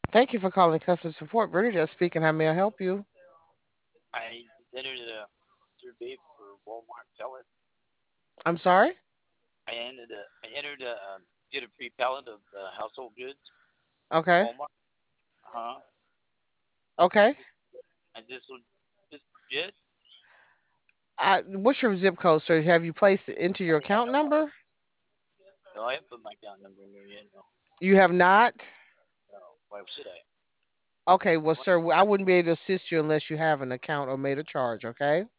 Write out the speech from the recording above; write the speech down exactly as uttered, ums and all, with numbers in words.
Thank you for calling customer support. Bernadette speaking. How may I help you? I just entered a survey for Walmart pallet. I'm sorry? I entered a I entered a um, get a free pallet of uh, household goods from Okay. Walmart. Huh? Okay. And this will this legit? I, what's your zip code, sir? Have you placed it into your account number? No, I haven't put my account number in there yet. No, You have not? no. Why should I? Okay, well, What? sir, I wouldn't be able to assist you unless you have an account or made a charge, okay?